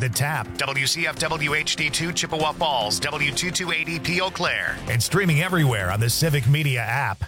The Tap, WCFW HD2 Chippewa Falls, W228EP Eau Claire, and streaming everywhere on the Civic Media app.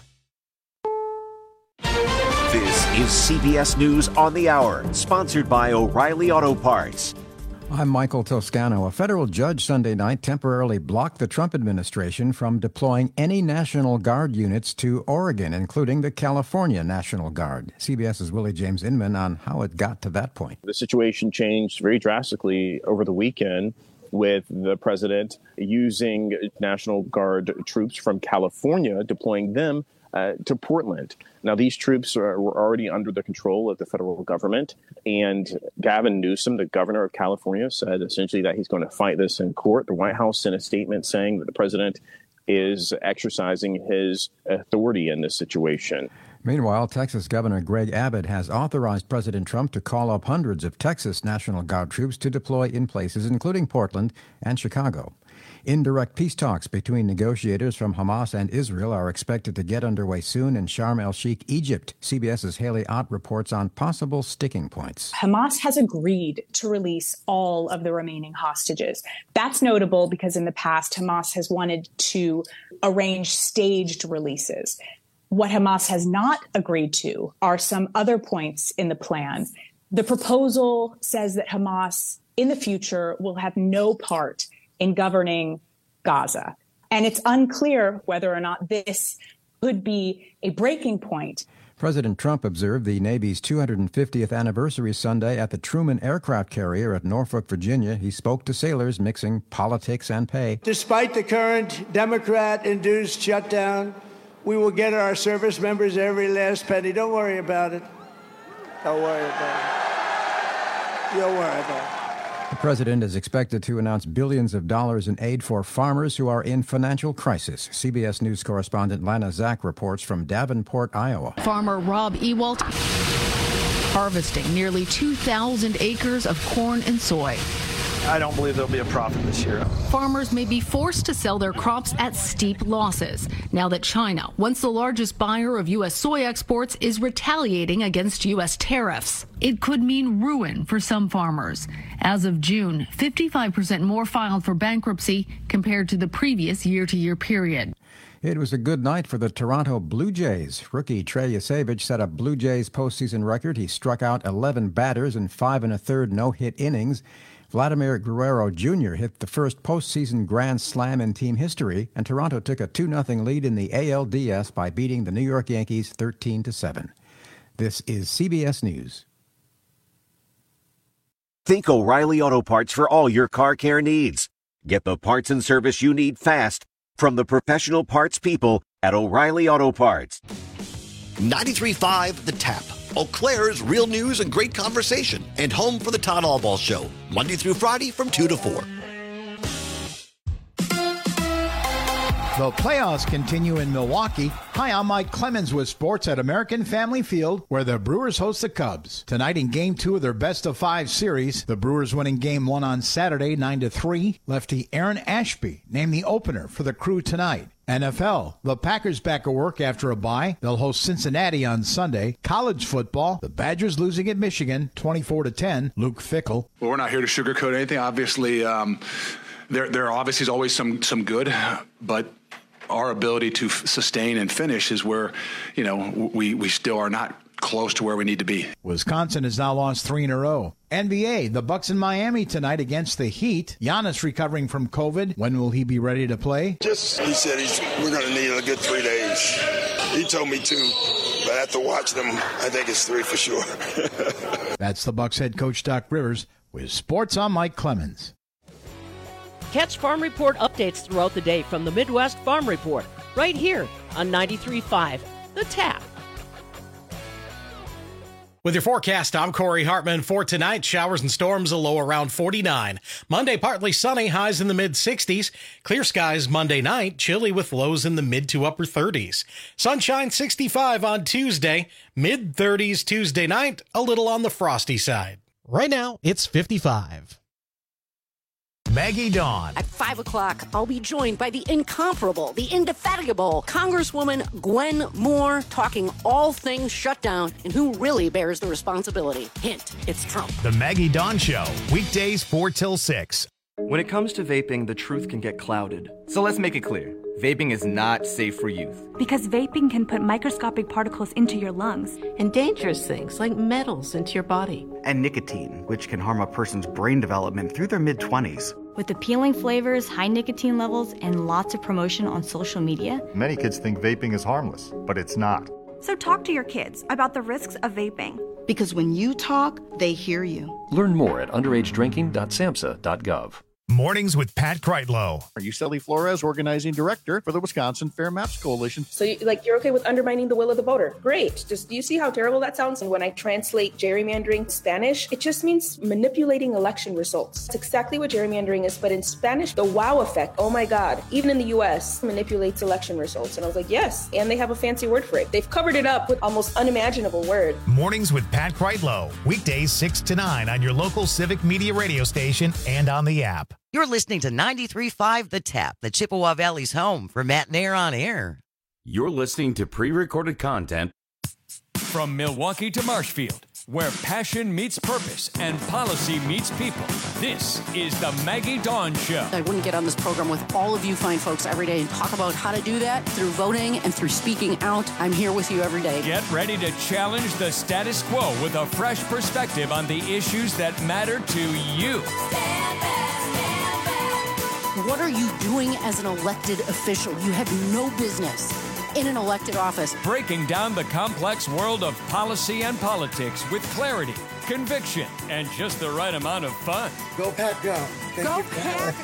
This is CBS News on the Hour, sponsored by O'Reilly Auto Parts. I'm Michael Toscano. A federal judge Sunday night temporarily blocked the Trump administration from deploying any National Guard units to Oregon, including the California National Guard. CBS's Willie James Inman on how it got to that point. The situation changed very drastically over the weekend with the president using National Guard troops from California, deploying them to Portland. Now, these troops were already under the control of the federal government, and Gavin Newsom, the governor of California, said essentially that he's going to fight this in court. The White House sent a statement saying that the president is exercising his authority in this situation. Meanwhile, Texas Governor Greg Abbott has authorized President Trump to call up hundreds of Texas National Guard troops to deploy in places including Portland and Chicago. Indirect peace talks between negotiators from Hamas and Israel are expected to get underway soon in Sharm el-Sheikh, Egypt. CBS's Haley Ott reports on possible sticking points. Hamas has agreed to release all of the remaining hostages. That's notable because in the past, Hamas has wanted to arrange staged releases. What Hamas has not agreed to are some other points in the plan. The proposal says that Hamas in the future will have no part in governing Gaza. And it's unclear whether or not this could be a breaking point. President Trump observed the Navy's 250th anniversary Sunday at the Truman aircraft carrier at Norfolk, Virginia. He spoke to sailors mixing politics and pay. Despite the current Democrat-induced shutdown, we will get our service members every last penny. Don't worry about it. Don't worry about it. Don't worry about it. The president is expected to announce billions of dollars in aid for farmers who are in financial crisis. CBS News correspondent Lana Zak reports from Davenport, Iowa. Farmer Rob Ewalt harvesting nearly 2,000 acres of corn and soy. I don't believe there'll be a profit this year. Farmers may be forced to sell their crops at steep losses now that China, once the largest buyer of U.S. soy exports, is retaliating against U.S. tariffs. It could mean ruin for some farmers. As of June, 55% more filed for bankruptcy compared to the previous year-to-year period. It was a good night for the Toronto Blue Jays. Rookie Trey Yasevich set a Blue Jays postseason record. He struck out 11 batters in 5 1/3 no-hit innings. Vladimir Guerrero Jr. hit the first postseason grand slam in team history, and Toronto took a 2-0 lead in the ALDS by beating the New York Yankees 13-7. This is CBS News. Think O'Reilly Auto Parts for all your car care needs. Get the parts and service you need fast from the professional parts people at O'Reilly Auto Parts. 93.5 The Tap. Eau Claire's real news and great conversation, and home for the Todd Allball Show, Monday through Friday from 2 to 4. The playoffs continue in Milwaukee. Hi, I'm Mike Clemens with sports at American Family Field, where the Brewers host the Cubs. Tonight in Game 2 of their best-of-5 series, the Brewers winning Game 1 on Saturday 9-3. Lefty Aaron Ashby named the opener for the Crew tonight. NFL, the Packers back at work after a bye. They'll host Cincinnati on Sunday. College football, the Badgers losing at Michigan 24-10. Luke Fickell. Well, we're not here to sugarcoat anything. Obviously, there obviously is always some good, but our ability to sustain and finish is where, we still are not close to where we need to be. Wisconsin has now lost 3 in a row. NBA, the Bucks in Miami tonight against the Heat. Giannis recovering from COVID. When will he be ready to play? He said we're going to need a good 3 days. He told me 2, but after watching him, I think it's 3 for sure. That's the Bucks head coach Doc Rivers with Sports. I'm Mike Clemens. Catch Farm Report updates throughout the day from the Midwest Farm Report, right here on 93.5 The Tap. With your forecast, I'm Corey Hartman. For tonight, showers and storms, a low around 49. Monday, partly sunny, highs in the mid-60s. Clear skies Monday night, chilly with lows in the mid to upper 30s. Sunshine 65 on Tuesday, mid-30s Tuesday night, a little on the frosty side. Right now, it's 55. Maggie Dawn. At 5 o'clock, I'll be joined by the incomparable, the indefatigable Congresswoman Gwen Moore, talking all things shutdown and who really bears the responsibility. Hint, it's Trump. The Maggie Dawn Show, weekdays 4 till 6. When it comes to vaping, the truth can get clouded. So let's make it clear. Vaping is not safe for youth. Because vaping can put microscopic particles into your lungs. And dangerous things like metals into your body. And nicotine, which can harm a person's brain development through their mid-20s. With appealing flavors, high nicotine levels, and lots of promotion on social media. Many kids think vaping is harmless, but it's not. So talk to your kids about the risks of vaping. Because when you talk, they hear you. Learn more at underagedrinking.samhsa.gov. Mornings with Pat Kreitlow. Yuseli Flores, organizing director for the Wisconsin Fair Maps Coalition. So you're okay with undermining the will of the voter? Great. Just do you see how terrible that sounds? And when I translate gerrymandering Spanish, it just means manipulating election results. It's exactly what gerrymandering is, but in Spanish, the wow effect, oh my God, even in the US, manipulates election results. And I was like, yes, and they have a fancy word for it. They've covered it up with almost unimaginable word. Mornings with Pat Kreitlow, weekdays 6 to 9 on your local Civic Media radio station and on the app. You're listening to 93.5 The Tap, the Chippewa Valley's home for Matt Nair on Air. You're listening to pre-recorded content from Milwaukee to Marshfield, where passion meets purpose and policy meets people. This is the Maggie Dawn Show. I wouldn't get on this program with all of you fine folks every day and talk about how to do that through voting and through speaking out. I'm here with you every day. Get ready to challenge the status quo with a fresh perspective on the issues that matter to you. What are you doing as an elected official? You have no business in an elected office. Breaking down the complex world of policy and politics with clarity, conviction, and just the right amount of fun. Go Pat, go. Go Pat,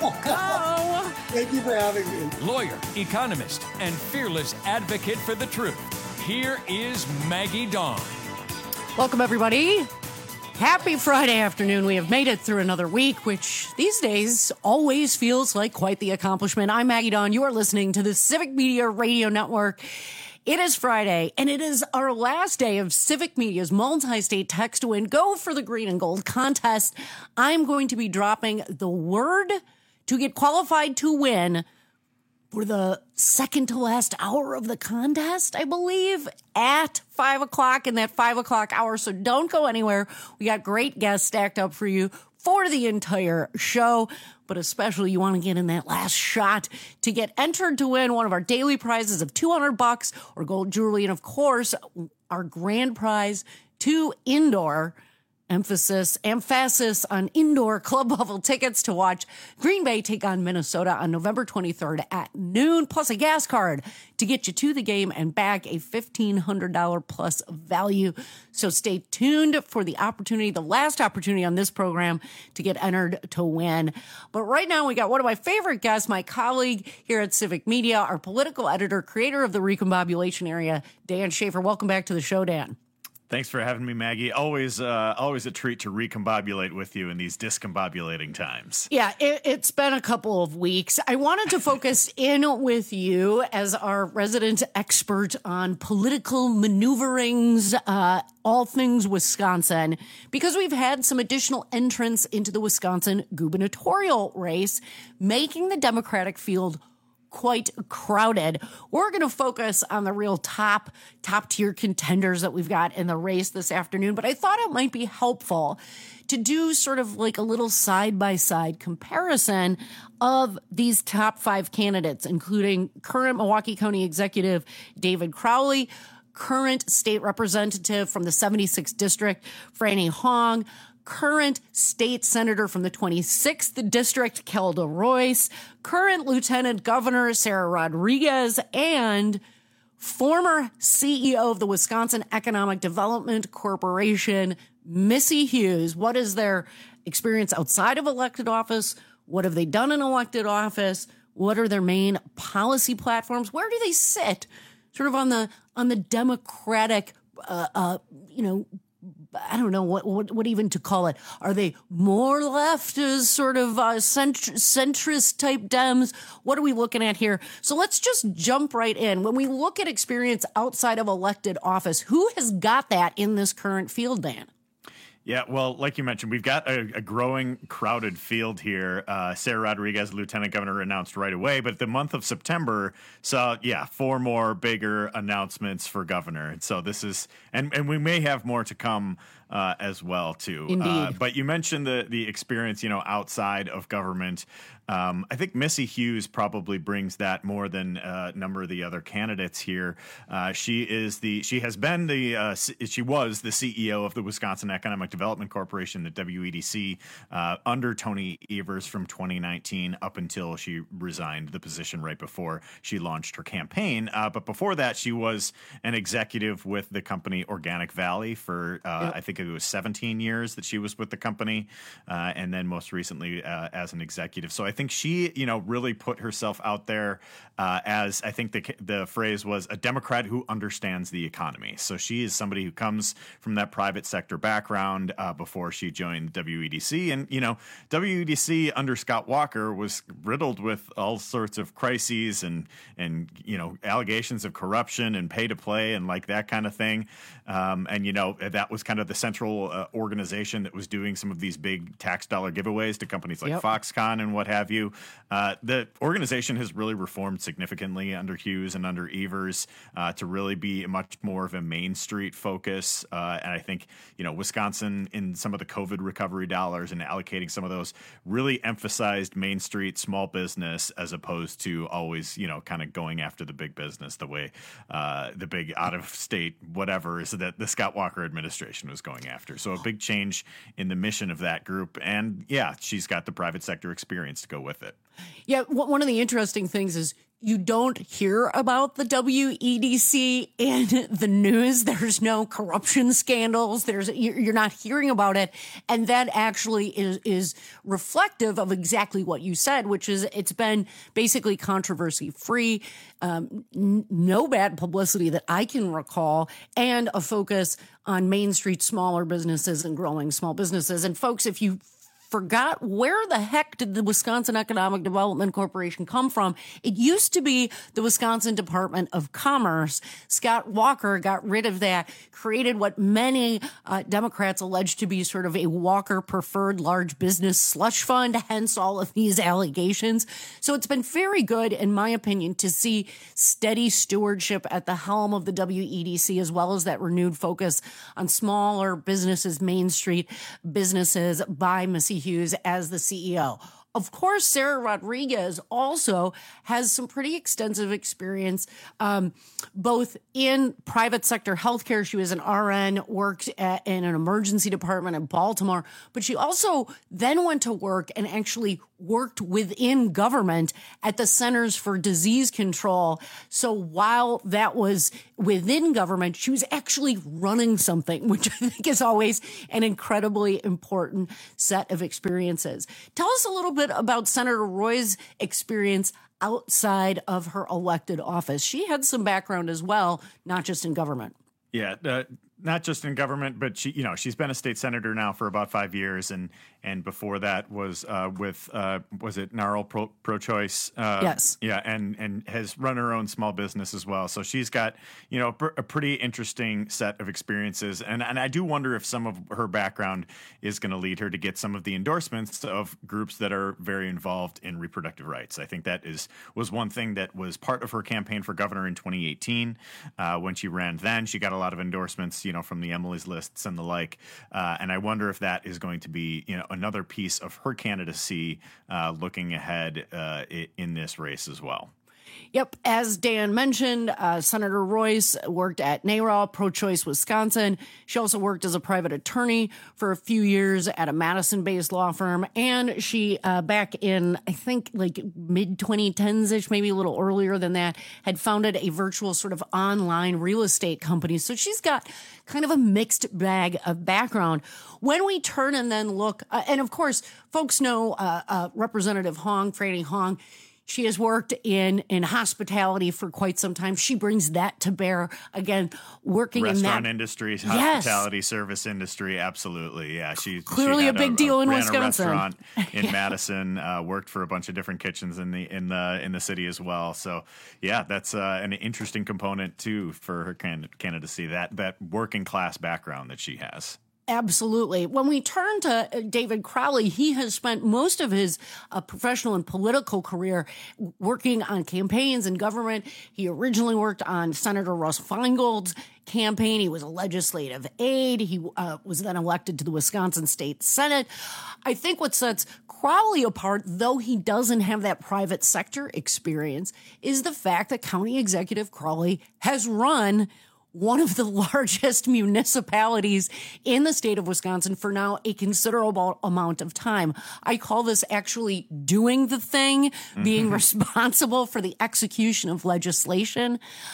go. Thank you for having me. Lawyer, economist, and fearless advocate for the truth. Here is Maggie Dawn. Welcome, everybody. Happy Friday afternoon. We have made it through another week, which these days always feels like quite the accomplishment. I'm Maggie Dawn. You are listening to the Civic Media Radio Network. It is Friday, and it is our last day of Civic Media's multi-state text to win Go for the Green and Gold contest. I'm going to be dropping the word to get qualified to win for the second to last hour of the contest, I believe, at 5 o'clock in that 5 o'clock hour. So don't go anywhere. We got great guests stacked up for you for the entire show, but especially you want to get in that last shot to get entered to win one of our daily prizes of $200 or gold jewelry. And of course, our grand prize, 2 indoor emphasis on indoor club level tickets to watch Green Bay take on Minnesota on November 23rd at noon, plus a gas card to get you to the game and back, a $1,500 plus value. So stay tuned for the opportunity, the last opportunity on this program to get entered to win. But right now we got one of my favorite guests, my colleague here at Civic Media, our political editor, creator of the Recombobulation Area, Dan Schaefer. Welcome back to the show, Dan. Thanks for having me, Maggie. Always a treat to recombobulate with you in these discombobulating times. Yeah, it's been a couple of weeks. I wanted to focus in with you as our resident expert on political maneuverings, all things Wisconsin, because we've had some additional entrants into the Wisconsin gubernatorial race, making the Democratic field quite crowded. We're going to focus on the real top tier contenders that we've got in the race this afternoon, but I thought it might be helpful to do sort of like a little side-by-side comparison of these top 5 candidates, including current Milwaukee County Executive David Crowley, current state representative from the 76th District, Franny Hong, current state senator from the 26th District, Kelda Royce, current Lieutenant Governor Sarah Rodriguez, and former CEO of the Wisconsin Economic Development Corporation, Missy Hughes. What is their experience outside of elected office? What have they done in elected office? What are their main policy platforms? Where do they sit sort of on the Democratic, I don't know what even to call it. Are they more left as sort of centrist type Dems? What are we looking at here? So let's just jump right in. When we look at experience outside of elected office, who has got that in this current field, Dan? Yeah, well, like you mentioned, we've got a growing, crowded field here. Sarah Rodriguez, Lieutenant Governor, announced right away, but the month of September saw, 4 more bigger announcements for governor. And so this is, and we may have more to come as well, too. Indeed. But you mentioned the experience, outside of government. I think Missy Hughes probably brings that more than a number of the other candidates here. She was the CEO of the Wisconsin Economic Development Corporation, the WEDC, under Tony Evers from 2019 up until she resigned the position right before she launched her campaign. But before that, she was an executive with the company Organic Valley for, I think it was 17 years that she was with the company, and then most recently as an executive. So I think she, really put herself out there as, I think the phrase was, a Democrat who understands the economy. So she is somebody who comes from that private sector background before she joined WEDC. And, WEDC under Scott Walker was riddled with all sorts of crises and allegations of corruption and pay to play and like that kind of thing. That was kind of the central organization that was doing some of these big tax dollar giveaways to companies like Foxconn and what have you. The organization has really reformed significantly under Hughes and under Evers to really be much more of a Main Street focus. And I think, Wisconsin in some of the COVID recovery dollars and allocating some of those really emphasized Main Street small business as opposed to always, kind of going after the big business the way the big out of state whatever is that the Scott Walker administration was going after. So a big change in the mission of that group. And she's got the private sector experience to go with it. Yeah, one of the interesting things is you don't hear about the WEDC in the news. There's no corruption scandals. You're not hearing about it. And that actually is reflective of exactly what you said, which is it's been basically controversy free, no bad publicity that I can recall, and a focus on Main Street smaller businesses and growing small businesses. And folks, if you forgot where the heck did the Wisconsin Economic Development Corporation come from? It used to be the Wisconsin Department of Commerce. Scott Walker got rid of that, created what many Democrats allege to be sort of a Walker preferred large business slush fund, hence all of these allegations. So it's been very good, in my opinion, to see steady stewardship at the helm of the WEDC, as well as that renewed focus on smaller businesses, Main Street businesses by Missy Hughes as the CEO. Of course, Sarah Rodriguez also has some pretty extensive experience, both in private sector healthcare. She was an RN, worked in an emergency department in Baltimore, but she also then went to work and actually worked within government at the Centers for Disease Control. So while that was within government, she was actually running something, which I think is always an incredibly important set of experiences. Tell us a little bit about Senator Roy's experience outside of her elected office. She had some background as well, not just in government. Yeah, not just in government, but she's been a state senator now for about 5 years, and before that was with was it NARAL Pro-Choice? Yes. Yeah, and has run her own small business as well. So she's got a pretty interesting set of experiences, and I do wonder if some of her background is going to lead her to get some of the endorsements of groups that are very involved in reproductive rights. I think that was one thing that was part of her campaign for governor in 2018 when she ran. Then she got a lot of endorsements, from the Emily's lists and the like. And I wonder if that is going to be, another piece of her candidacy looking ahead in this race as well. Yep. As Dan mentioned, Senator Royce worked at NARAL, Pro-Choice Wisconsin. She also worked as a private attorney for a few years at a Madison-based law firm. And she, back in, I think, like mid-2010s-ish, maybe a little earlier than that, had founded a virtual sort of online real estate company. So she's got kind of a mixed bag of background. When we turn and then look, and of course, folks know Representative Hong, Franny Hong. She has worked in hospitality for quite some time. She brings that to bear. Again, working in that restaurant industry, hospitality, service industry. Absolutely. Yeah. She clearly a big deal in Wisconsin. Ran a restaurant in Madison, worked for a bunch of different kitchens in the city as well. So yeah, that's an interesting component too for her candidacy, that working class background that she has. Absolutely. When we turn to David Crowley, he has spent most of his professional and political career working on campaigns and government. He originally worked on Senator Russ Feingold's campaign. He was a legislative aide. He was then elected to the Wisconsin State Senate. I think what sets Crowley apart, though he doesn't have that private sector experience, is the fact that County Executive Crowley has run one of the largest municipalities in the state of Wisconsin for now a considerable amount of time. I call this actually doing the thing, being responsible for the execution of legislation.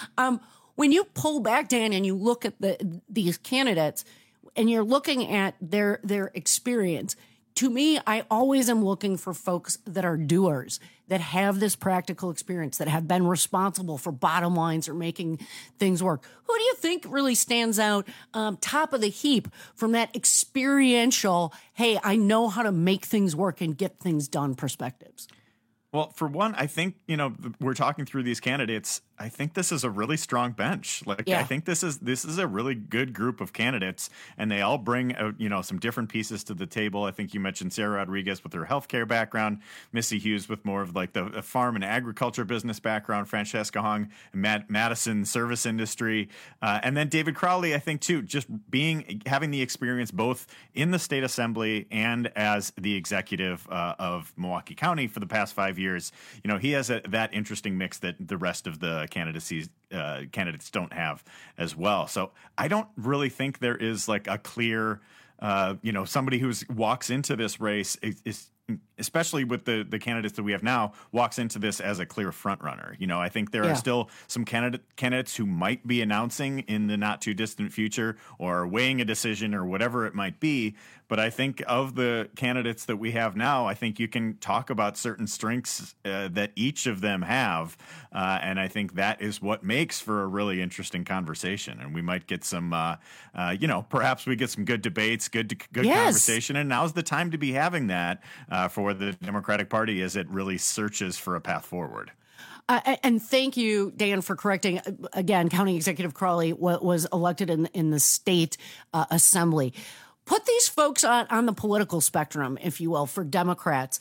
When you pull back, Dan, and you look at these candidates and you're looking at their experience, to me, I always am looking for folks that are doers, that have this practical experience, that have been responsible for bottom lines or making things work. Who do you think really stands out top of the heap from that experiential, hey, I know how to make things work and get things done perspectives? Well, for one, I think, we're talking through these candidates. I think this is a really strong bench. I think this is a really good group of candidates, and they all bring some different pieces to the table. I think you mentioned Sarah Rodriguez with her healthcare background, Missy Hughes with more of like the farm and agriculture business background, Francesca Hong, Madison service industry, and then David Crowley. I think too, just having the experience both in the state assembly and as the executive of Milwaukee County for the past 5 years. He has that interesting mix that the rest of the candidates don't have as well. So I don't really think there is like a clear, somebody who walks into this race is especially with the candidates that we have now, walks into this as a clear front runner. I think there are still some candidates who might be announcing in the not too distant future or weighing a decision or whatever it might be. But I think of the candidates that we have now, I think you can talk about certain strengths that each of them have. And I think that is what makes for a really interesting conversation. And we might get some, perhaps we get some good debates, good conversation. And now's the time to be having that for the Democratic Party as it really searches for a path forward. And thank you, Dan, for correcting. Again, County Executive Crowley was elected in the state assembly. Put these folks on the political spectrum, if you will, for Democrats.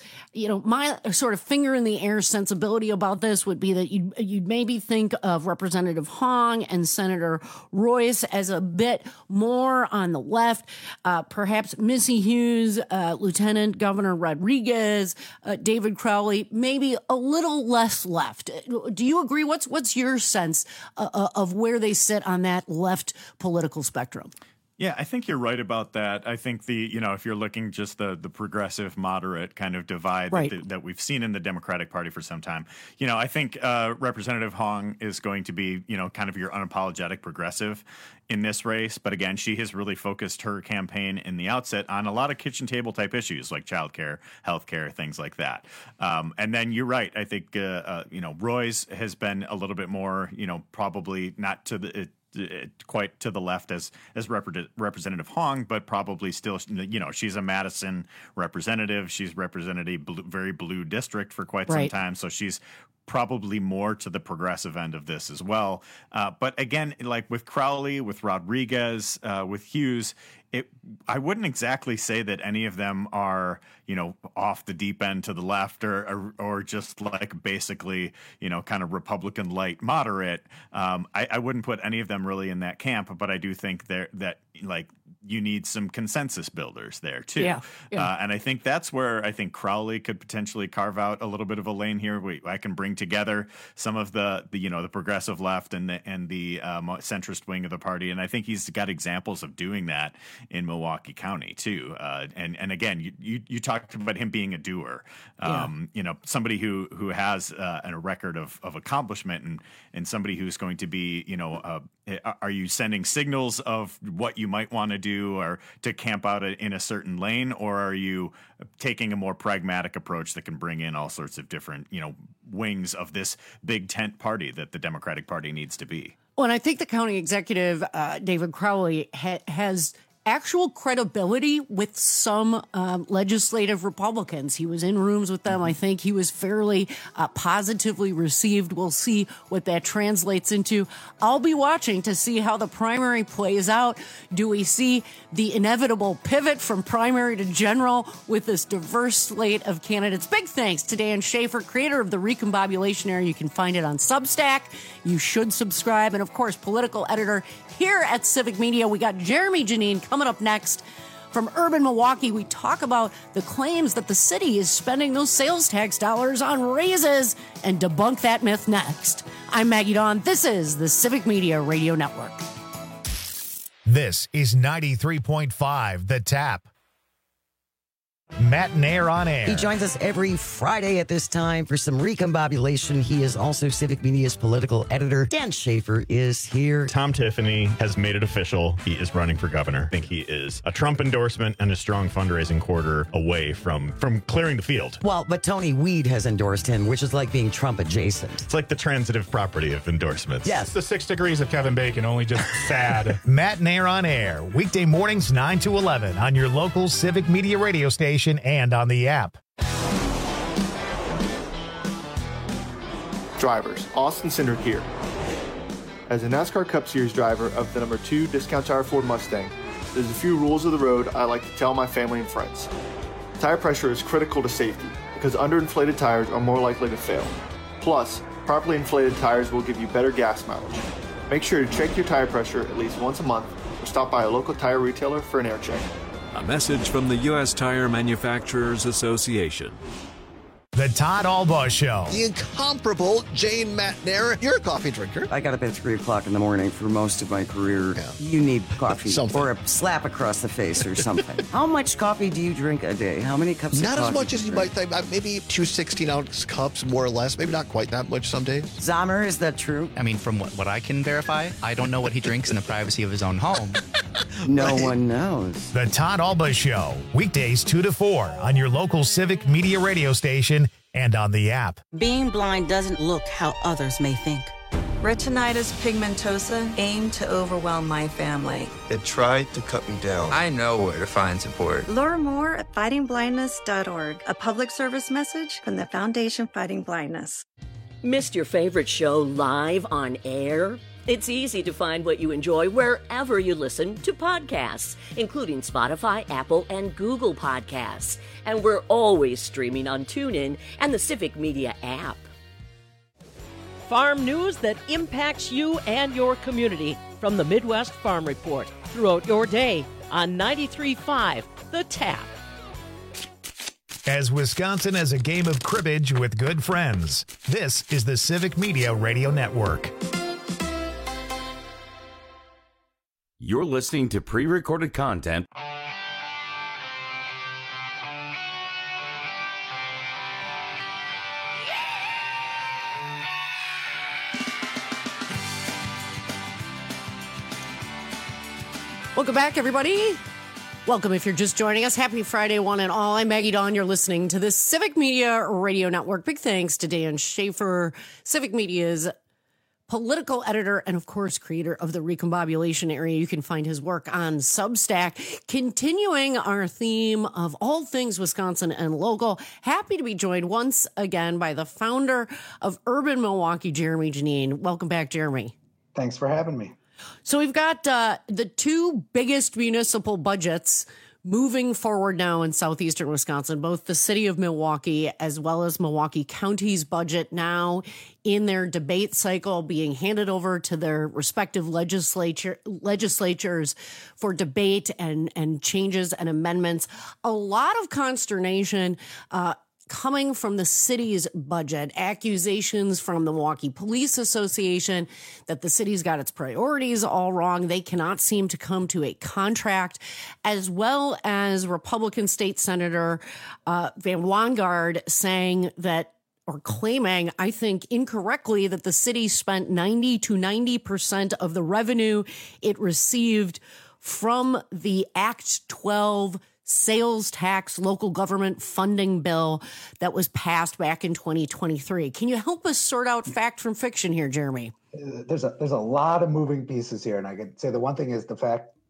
My sort of finger in the air sensibility about this would be that you'd maybe think of Representative Hong and Senator Royce as a bit more on the left. Perhaps Missy Hughes, Lieutenant Governor Rodriguez, David Crowley, maybe a little less left. Do you agree? What's your sense of where they sit on that left political spectrum? Yeah, I think you're right about that. I think if you're looking just the progressive moderate kind of divide that we've seen in the Democratic Party for some time, I think Representative Hong is going to be, kind of your unapologetic progressive in this race. But again, she has really focused her campaign in the outset on a lot of kitchen table type issues like childcare, healthcare, things like that. And then you're right. I think, Royce has been a little bit more, probably not to the quite to the left as Representative Hong, but probably still, she's a Madison representative. She's represented a very blue district for quite some time. So she's probably more to the progressive end of this as well. But again, like with Crowley, with Rodriguez, with Hughes, I wouldn't exactly say that any of them are, off the deep end to the left or just like basically, kind of Republican light moderate. I wouldn't put any of them really in that camp, but I do think that you need some consensus builders there too. Yeah. And I think that's where I think Crowley could potentially carve out a little bit of a lane here. I can bring together some of the progressive left and the centrist wing of the party. And I think he's got examples of doing that in Milwaukee County too. And again, you talked about him being a doer, somebody who has a record of accomplishment and somebody who's going to be, are you sending signals of what you might want to do or to camp out in a certain lane, or are you taking a more pragmatic approach that can bring in all sorts of different, wings of this big tent party that the Democratic Party needs to be? Well, and I think the county executive, David Crowley, has actual credibility with some legislative Republicans. He was in rooms with them. I think he was fairly positively received. We'll see what that translates into. I'll be watching to see how the primary plays out. Do we see the inevitable pivot from primary to general with this diverse slate of candidates? Big thanks to Dan Schaefer, creator of the Recombobulation Era. You can find it on Substack. You should subscribe. And of course, political editor here at Civic Media. We got Jeremy Janine coming up next. From Urban Milwaukee, we talk about the claims that the city is spending those sales tax dollars on raises and debunk that myth next. I'm Maggie Dawn. This is the Civic Media Radio Network. This is 93.5 The Tap. Matt Nair on air. He joins us every Friday at this time for some recombobulation. He is also Civic Media's political editor. Dan Schaefer is here. Tom Tiffany has made it official. He is running for governor. I think he is a Trump endorsement and a strong fundraising quarter away from clearing the field. Well, but Tony Weed has endorsed him, which is like being Trump adjacent. It's like the transitive property of endorsements. Yes. It's the 6 degrees of Kevin Bacon, only just sad. Matt Nair on air. Weekday mornings 9 to 11 on your local Civic Media radio station and on the app. Drivers, Austin Cindric here. As a NASCAR Cup Series driver of the number 2 Discount Tire Ford Mustang, there's a few rules of the road I like to tell my family and friends. Tire pressure is critical to safety because underinflated tires are more likely to fail. Plus, properly inflated tires will give you better gas mileage. Make sure to check your tire pressure at least once a month or stop by a local tire retailer for an air check. A message from the U.S. Tire Manufacturers Association. The Todd Albaugh Show. The incomparable Jane Matt Nair. You're a coffee drinker. I got up at 3 o'clock in the morning for most of my career. Yeah. You need coffee Something. or a slap across the face or something. How much coffee do you drink a day? How many cups Not of coffee? as much as you might think. Maybe 2 16-ounce cups, more or less. Maybe not quite that much some days. Zahmer, is that true? I mean, from what I can verify, I don't know what he drinks in the privacy of his own home. No one knows. The Todd Albaugh Show. Weekdays 2 to 4 on your local Civic Media radio station and on the app. Being blind doesn't look how others may think. Retinitis pigmentosa aimed to overwhelm my family. It tried to cut me down. I know where to find support. Learn more at fightingblindness.org, a public service message from the Foundation Fighting Blindness. Missed your favorite show live on air? It's easy to find what you enjoy wherever you listen to podcasts, including Spotify, Apple, and Google Podcasts. And we're always streaming on TuneIn and the Civic Media app. Farm news that impacts you and your community from the Midwest Farm Report throughout your day on 93.5 The Tap. As Wisconsin as a game of cribbage with good friends, this is the Civic Media Radio Network. You're listening to pre-recorded content. Welcome back, everybody. Welcome if you're just joining us. Happy Friday, one and all. I'm Maggie Dawn. You're listening to the Civic Media Radio Network. Big thanks to Dan Schaefer, Civic Media's political editor and, of course, creator of the Recombobulation Era. You can find his work on Substack. Continuing our theme of all things Wisconsin and local, happy to be joined once again by the founder of Urban Milwaukee, Jeremy Janine. Welcome back, Jeremy. Thanks for having me. So we've got the two biggest municipal budgets moving forward now in southeastern Wisconsin, both the city of Milwaukee as well as Milwaukee County's budget now in their debate cycle, being handed over to their respective legislatures for debate and changes and amendments. A lot of consternation coming from the city's budget, accusations from the Milwaukee Police Association that the city's got its priorities all wrong. They cannot seem to come to a contract, as well as Republican State Senator Van Wanggaard saying that, or claiming, I think incorrectly, that the city spent 90 to 90% of the revenue it received from the Act 12 sales tax local government funding bill that was passed back in 2023. Can you help us sort out fact from fiction here, Jeremy? There's a lot of moving pieces here, and I can say the one thing is the fact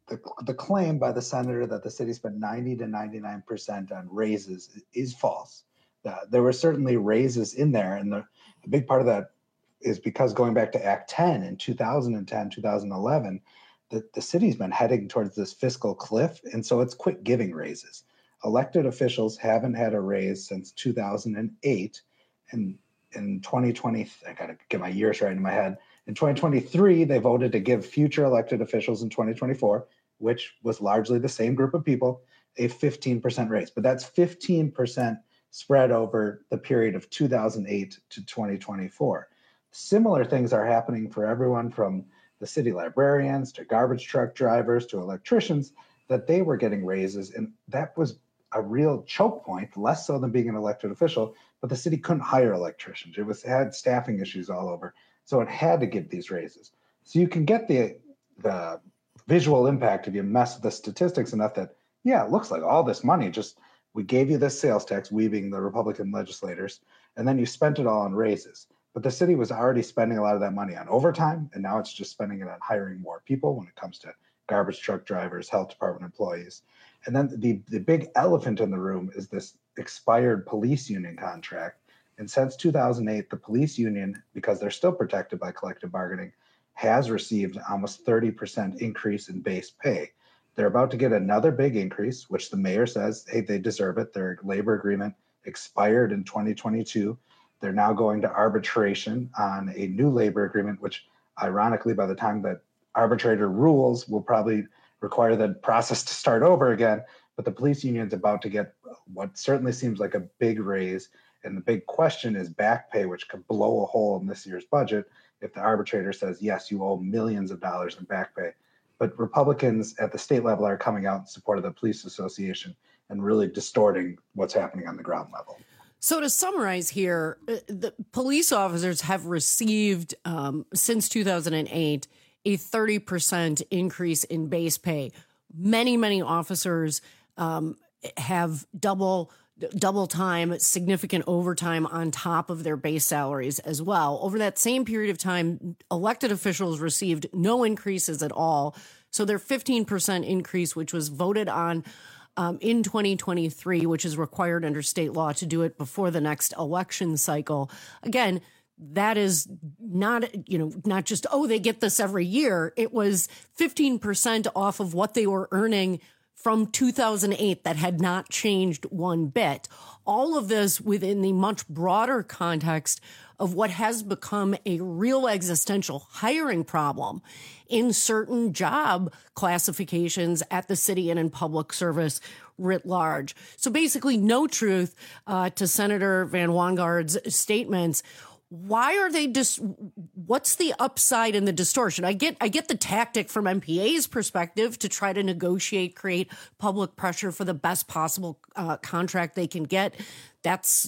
the claim by the senator that the city spent 90 to 99% on raises is false. There were certainly raises in there, and a big part of that is because going back to Act 10 in 2010, 2011, the city's been heading towards this fiscal cliff, and so it's quit giving raises. Elected officials haven't had a raise since 2008, and in 2020, I got to get my years right in my head. In 2023, they voted to give future elected officials in 2024, which was largely the same group of people, a 15% raise. But that's 15% spread over the period of 2008 to 2024. Similar things are happening for everyone from the city librarians to garbage truck drivers to electricians, that they were getting raises. And that was a real choke point, less so than being an elected official, but the city couldn't hire electricians. It had staffing issues all over. So it had to give these raises. So you can get the visual impact if you mess with the statistics enough that, yeah, it looks like all this money, just we gave you this sales tax, we being the Republican legislators, and then you spent it all on raises. But the city was already spending a lot of that money on overtime, and now it's just spending it on hiring more people when it comes to garbage truck drivers, health department employees. And then the big elephant in the room is this expired police union contract. And since 2008, the police union, because they're still protected by collective bargaining, has received almost 30% increase in base pay. They're about to get another big increase, which the mayor says, hey, they deserve it. Their labor agreement expired in 2022. They're now going to arbitration on a new labor agreement, which ironically, by the time that arbitrator rules, will probably require the process to start over again. But the police union's about to get what certainly seems like a big raise. And the big question is back pay, which could blow a hole in this year's budget if the arbitrator says, yes, you owe millions of dollars in back pay. But Republicans at the state level are coming out in support of the police association and really distorting what's happening on the ground level. So to summarize here, the police officers have received since 2008 a 30% increase in base pay. Many officers have double time, significant overtime on top of their base salaries as well. Over that same period of time, elected officials received no increases at all. So their 15% increase, which was voted on in 2023, which is required under state law to do it before the next election cycle. Again, that is not just, they get this every year. It was 15% off of what they were earning from 2008 that had not changed one bit. All of this within the much broader context of what has become a real existential hiring problem in certain job classifications at the city and in public service writ large. So basically no truth to Senator Van Wongaard's statements. Why are they what's the upside in the distortion? I get the tactic from MPA's perspective to try to negotiate, create public pressure for the best possible contract they can get. That's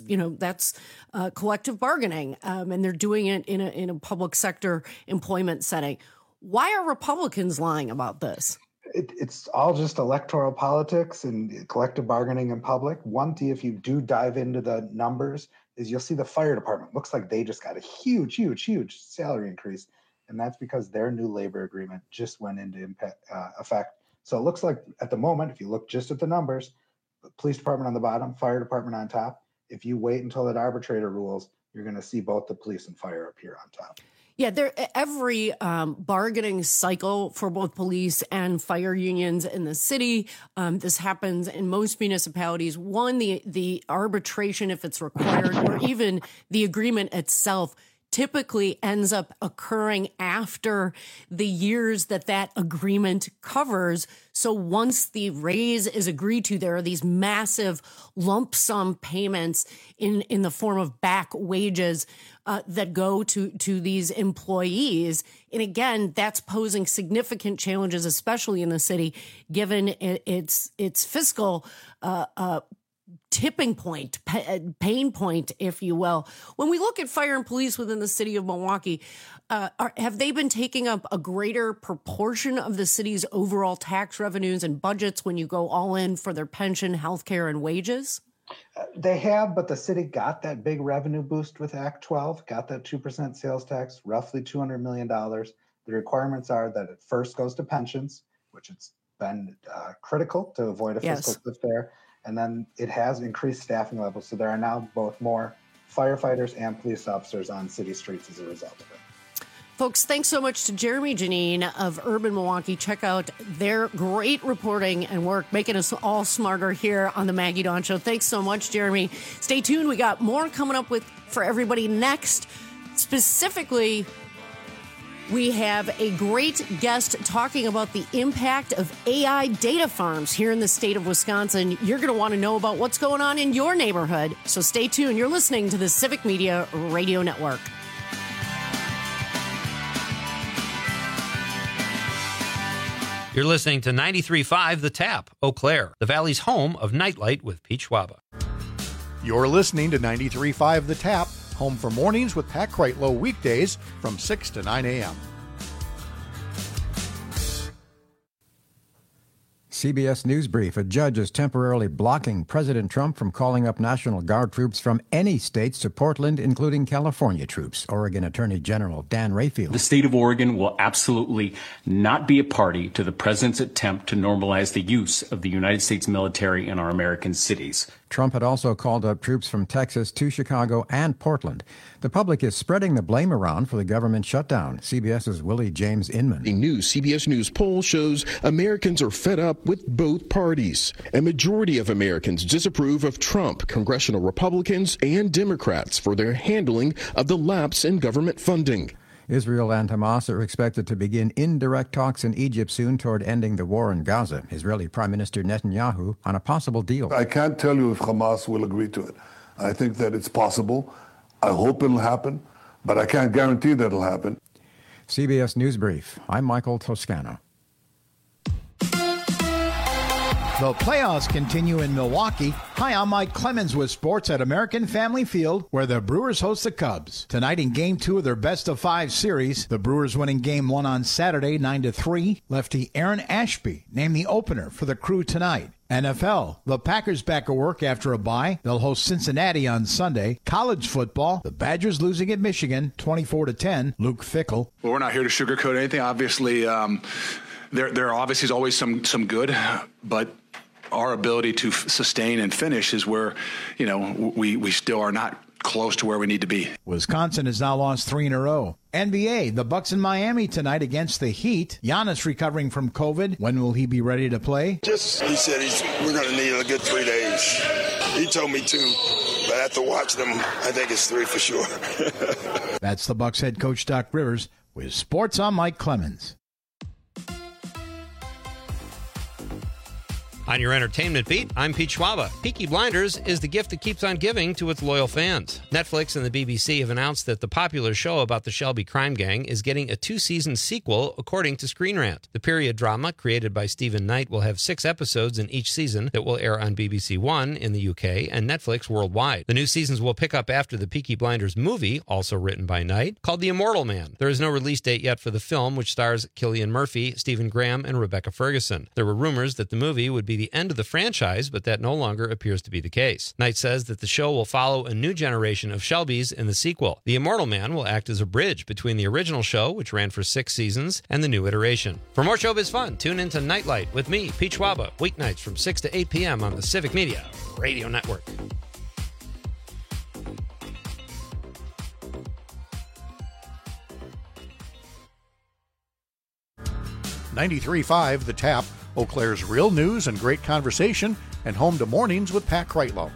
collective bargaining, and they're doing it in a public sector employment setting. Why are Republicans lying about this? It's all just electoral politics and collective bargaining in public. One thing, if you do dive into the numbers, is you'll see the fire department looks like they just got a huge salary increase. And that's because their new labor agreement just went into effect. So it looks like at the moment, if you look just at the numbers, the police department on the bottom, fire department on top. If you wait until that arbitrator rules, you're going to see both the police and fire appear on top. Yeah, every bargaining cycle for both police and fire unions in the city, this happens in most municipalities. One, the arbitration, if it's required, or even the agreement itself, typically ends up occurring after the years that agreement covers. So once the raise is agreed to, there are these massive lump sum payments in the form of back wages that go to these employees. And again, that's posing significant challenges, especially in the city, given its fiscal tipping point, pain point, if you will. When we look at fire and police within the city of Milwaukee, have they been taking up a greater proportion of the city's overall tax revenues and budgets when you go all in for their pension, healthcare, and wages? They have, but the city got that big revenue boost with Act 12, got that 2% sales tax, roughly $200 million. The requirements are that it first goes to pensions, which it's been critical to avoid a fiscal cliff there. And then it has increased staffing levels. So there are now both more firefighters and police officers on city streets as a result of it. Folks, thanks so much to Jeremy Janine of Urban Milwaukee. Check out their great reporting and work, making us all smarter here on the Maggie Dawn Show. Thanks so much, Jeremy. Stay tuned. We got more coming up for everybody next. Specifically, we have a great guest talking about the impact of AI data farms here in the state of Wisconsin. You're going to want to know about what's going on in your neighborhood. So stay tuned. You're listening to the Civic Media Radio Network. You're listening to 93.5 The Tap, Eau Claire, the Valley's home of Nightlight with Pete Schwaba. You're listening to 93.5 The Tap, home for mornings with Pat Kreitlow weekdays from 6 to 9 a.m. CBS News Brief. A judge is temporarily blocking President Trump from calling up National Guard troops from any states to Portland, including California troops. Oregon Attorney General Dan Rayfield. The state of Oregon will absolutely not be a party to the president's attempt to normalize the use of the United States military in our American cities. Trump had also called up troops from Texas to Chicago and Portland. The public is spreading the blame around for the government shutdown. CBS's Willie James Inman. A new CBS News poll shows Americans are fed up with both parties. A majority of Americans disapprove of Trump, congressional Republicans, and Democrats for their handling of the lapse in government funding. Israel and Hamas are expected to begin indirect talks in Egypt soon toward ending the war in Gaza. Israeli Prime Minister Netanyahu on a possible deal. I can't tell you if Hamas will agree to it. I think that it's possible. I hope it'll happen, but I can't guarantee that it'll happen. CBS News Brief. I'm Michael Toscano. The playoffs continue in Milwaukee. Hi, I'm Mike Clemens with sports at American Family Field, where the Brewers host the Cubs. Tonight in Game 2 of their best-of-5 series, the Brewers winning Game 1 on Saturday, 9-3. Lefty Aaron Ashby named the opener for the Crew tonight. NFL, the Packers back at work after a bye. They'll host Cincinnati on Sunday. College football, the Badgers losing at Michigan, 24-10. Luke Fickell. Well, we're not here to sugarcoat anything. Obviously, there obviously is always some good, but our ability to sustain and finish is where, we still are not close to where we need to be. Wisconsin has now lost 3 in a row. NBA, the Bucks in Miami tonight against the Heat. Giannis recovering from COVID. When will he be ready to play? He said we're going to need a good 3 days. He told me 2, but after watching him, I think it's 3 for sure. That's the Bucks head coach Doc Rivers with sports. I'm Mike Clemens. On your entertainment beat, I'm Pete Schwaba. Peaky Blinders is the gift that keeps on giving to its loyal fans. Netflix and the BBC have announced that the popular show about the Shelby crime gang is getting a 2-season sequel, according to Screen Rant. The period drama, created by Stephen Knight, will have 6 episodes in each season that will air on BBC One in the UK and Netflix worldwide. The new seasons will pick up after the Peaky Blinders movie, also written by Knight, called The Immortal Man. There is no release date yet for the film, which stars Cillian Murphy, Stephen Graham, and Rebecca Ferguson. There were rumors that the movie would be the end of the franchise, but that no longer appears to be the case. Knight says that the show will follow a new generation of Shelbys in the sequel. The Immortal Man will act as a bridge between the original show, which ran for 6 seasons, and the new iteration. For more showbiz fun, tune into Nightlight with me, Pete Schwaba, weeknights from 6 to 8 p.m. on the Civic Media Radio Network. .93.5 The Tap, Eau Claire's real news and great conversation, and home to mornings with Pat Kreitlow.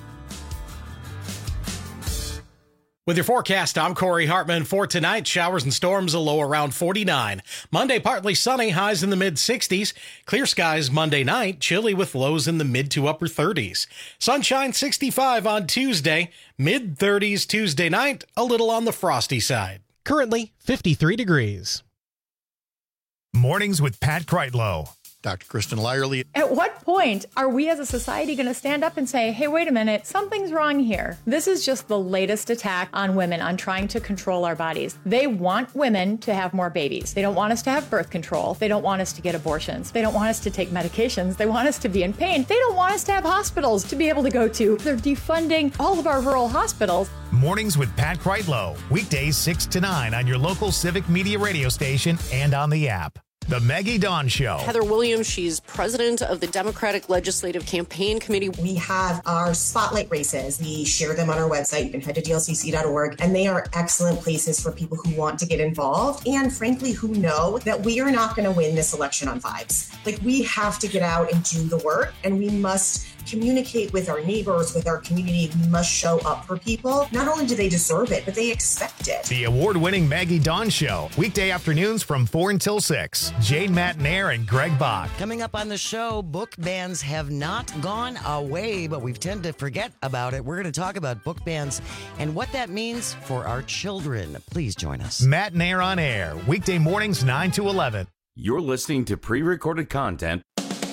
With your forecast, I'm Corey Hartman. For tonight, showers and storms, a low around 49. Monday, partly sunny, highs in the mid-60s. Clear skies Monday night, chilly with lows in the mid to upper 30s. Sunshine 65 on Tuesday, mid-30s Tuesday night, a little on the frosty side. Currently, 53 degrees. Mornings with Pat Kreitlow. Dr. Kristen Lyerly. At what point are we as a society going to stand up and say, hey, wait a minute, something's wrong here? This is just the latest attack on women, on trying to control our bodies. They want women to have more babies. They don't want us to have birth control. They don't want us to get abortions. They don't want us to take medications. They want us to be in pain. They don't want us to have hospitals to be able to go to. They're defunding all of our rural hospitals. Mornings with Pat Kreitlow. Weekdays 6 to 9 on your local Civic Media radio station and on the app. The Maggie Dawn Show. Heather Williams, she's president of the Democratic Legislative Campaign Committee. We have our spotlight races. We share them on our website. You can head to dlcc.org, and they are excellent places for people who want to get involved and, frankly, who know that we are not going to win this election on vibes. Like, we have to get out and do the work, and we must communicate with our neighbors, with our community. We must show up for people. Not only do they deserve it, but they expect it. The award-winning Maggie Dawn Show. Weekday afternoons from 4 until 6. Jane Matanair and Greg Bach. Coming up on the show, book bans have not gone away, but we tend to forget about it. We're going to talk about book bans and what that means for our children. Please join us. Matanair on air. Weekday mornings 9 to 11. You're listening to pre-recorded content.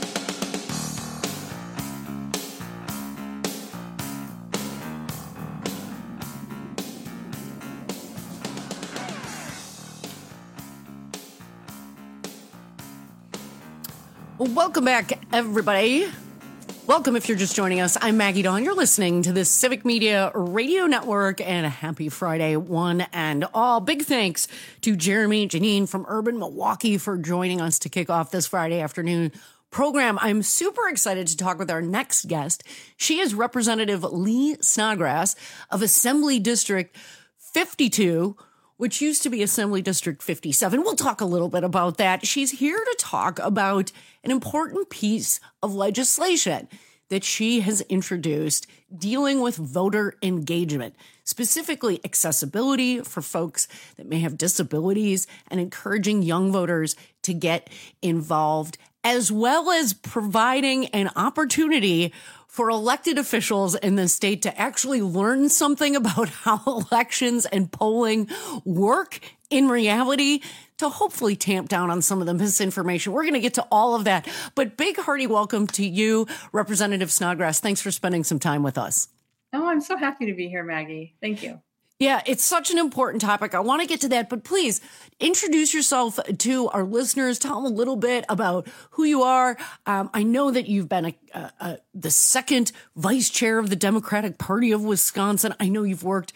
Welcome back, everybody. Welcome if you're just joining us. I'm Maggie Dawn. You're listening to the Civic Media Radio Network, and a happy Friday, one and all. Big thanks to Jeremy and Janine from Urban Milwaukee for joining us to kick off this Friday afternoon program. I'm super excited to talk with our next guest. She is Representative Lee Snodgrass of Assembly District 52, which used to be Assembly District 57. We'll talk a little bit about that. She's here to talk about an important piece of legislation that she has introduced dealing with voter engagement, specifically accessibility for folks that may have disabilities and encouraging young voters to get involved, as well as providing an opportunity for elected officials in the state to actually learn something about how elections and polling work in reality, to hopefully tamp down on some of the misinformation. We're going to get to all of that. But big hearty welcome to you, Representative Snodgrass. Thanks for spending some time with us. Oh, I'm so happy to be here, Maggie. Thank you. Yeah, it's such an important topic. I want to get to that, but please introduce yourself to our listeners. Tell them a little bit about who you are. I know that you've been the second vice chair of the Democratic Party of Wisconsin. I know you've worked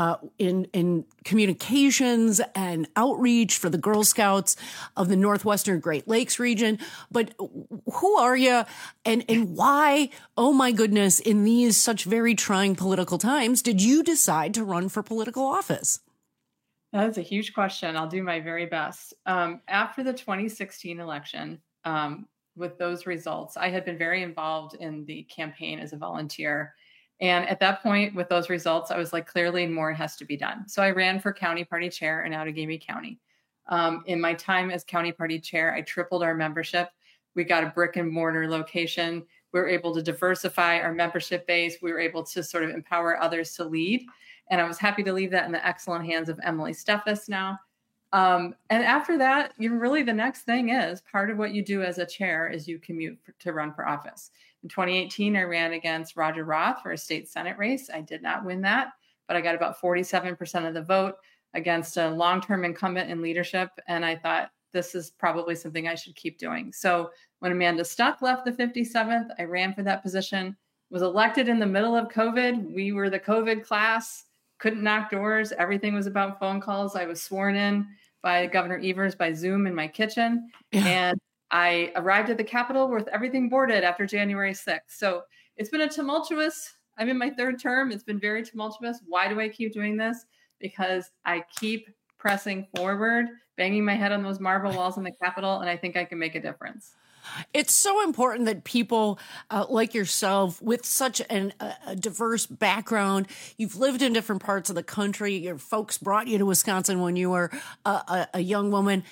in communications and outreach for the Girl Scouts of the Northwestern Great Lakes region. But who are you and why, oh my goodness, in these such very trying political times, did you decide to run for political office? That's a huge question. I'll do my very best. After the 2016 election, with those results, I had been very involved in the campaign as a volunteer. And at that point, with those results, I was like, clearly more has to be done. So I ran for county party chair in Outagamie County. In my time as county party chair, I tripled our membership. We got a brick and mortar location. We were able to diversify our membership base. We were able to sort of empower others to lead. And I was happy to leave that in the excellent hands of Emily Steffes now. And after that, really the next thing is part of what you do as a chair is you commute to run for office. In 2018, I ran against Roger Roth for a state Senate race. I did not win that, but I got about 47% of the vote against a long-term incumbent in leadership. And I thought this is probably something I should keep doing. So when Amanda Stuck left the 57th, I ran for that position, was elected in the middle of COVID. We were the COVID class, couldn't knock doors. Everything was about phone calls. I was sworn in by Governor Evers by Zoom in my kitchen. Yeah. And I arrived at the Capitol with everything boarded after January 6th. So it's been a tumultuous, I'm in my third term. It's been very tumultuous. Why do I keep doing this? Because I keep pressing forward, banging my head on those marble walls in the Capitol, and I think I can make a difference. It's so important that people like yourself with such a diverse background, you've lived in different parts of the country, your folks brought you to Wisconsin when you were a young woman,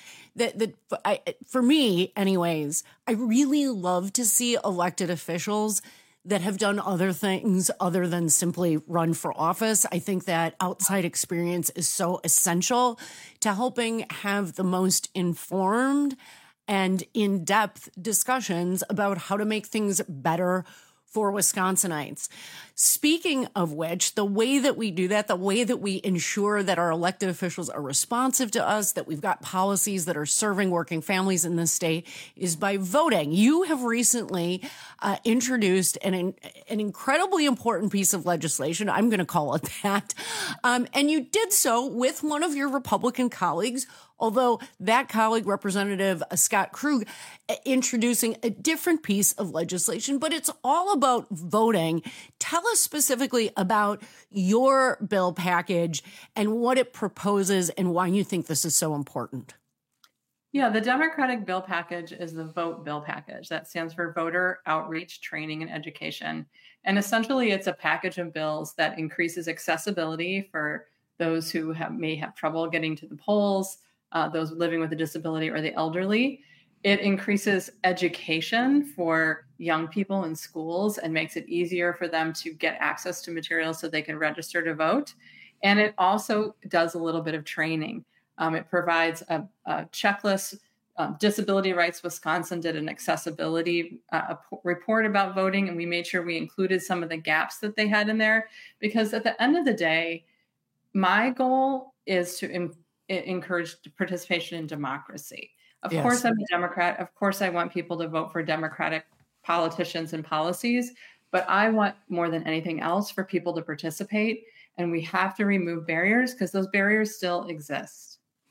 for me anyways, I really love to see elected officials that have done other things other than simply run for office. I think that outside experience is so essential to helping have the most informed and in-depth discussions about how to make things better for Wisconsinites. Speaking of which, the way that we do that, the way that we ensure that our elected officials are responsive to us, that we've got policies that are serving working families in this state, is by voting. You have recently introduced an incredibly important piece of legislation. I'm going to call it that. And you did so with one of your Republican colleagues, although that colleague, Representative Scott Krug, introducing a different piece of legislation, but it's all about voting. Tell us specifically about your bill package and what it proposes and why you think this is so important. Yeah, the Democratic bill package is the VOTE bill package. That stands for Voter Outreach, Training, and Education. And essentially, it's a package of bills that increases accessibility for those who may have trouble getting to the polls, those living with a disability or the elderly. It increases education for young people in schools and makes it easier for them to get access to materials so they can register to vote. And it also does a little bit of training. It provides a checklist. Disability Rights Wisconsin did an accessibility report about voting, and we made sure we included some of the gaps that they had in there, because at the end of the day, my goal is to encourage participation in democracy. Of course, I'm a Democrat. Of course, I want people to vote for Democratic politicians and policies, but I want more than anything else for people to participate. And we have to remove barriers because those barriers still exist.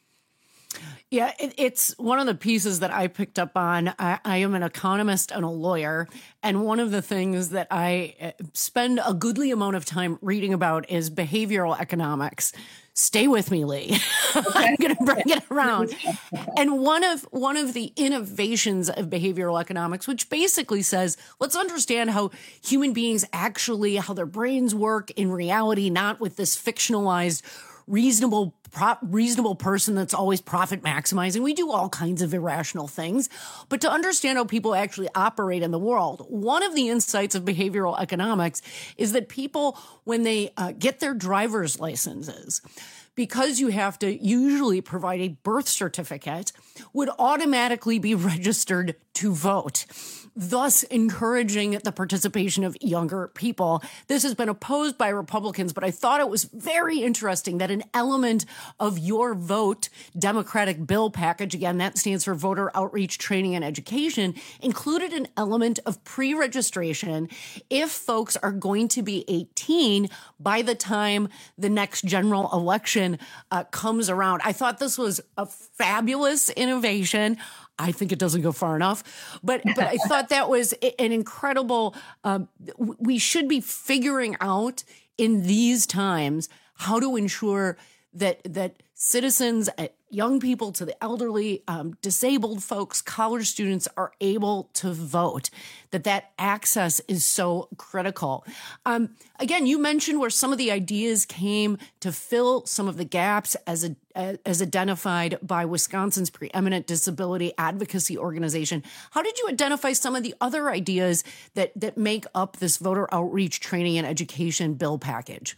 Yeah, it's one of the pieces that I picked up on. I am an economist and a lawyer, and one of the things that I spend a goodly amount of time reading about is behavioral economics. Stay with me, Lee. I'm going to bring it around. And one of the innovations of behavioral economics, which basically says, let's understand how human beings actually, how their brains work in reality, not with this fictionalized reasonable person that's always profit maximizing. We do all kinds of irrational things, but to understand how people actually operate in the world, one of the insights of behavioral economics is that people, when they get their driver's licenses, because you have to usually provide a birth certificate, would automatically be registered to vote, thus encouraging the participation of younger people. This has been opposed by Republicans, but I thought it was very interesting that an element of your VOTE Democratic bill package, again, that stands for Voter Outreach, Training, and Education, included an element of pre-registration if folks are going to be 18 by the time the next general election comes around. I thought this was a fabulous innovation. I think it doesn't go far enough, but I thought that was an incredible, we should be figuring out in these times how to ensure that citizens, young people to the elderly, disabled folks, college students are able to vote, that access is so critical. Again, you mentioned where some of the ideas came to fill some of the gaps as identified by Wisconsin's preeminent disability advocacy organization. How did you identify some of the other ideas that make up this voter outreach, training, and education bill package?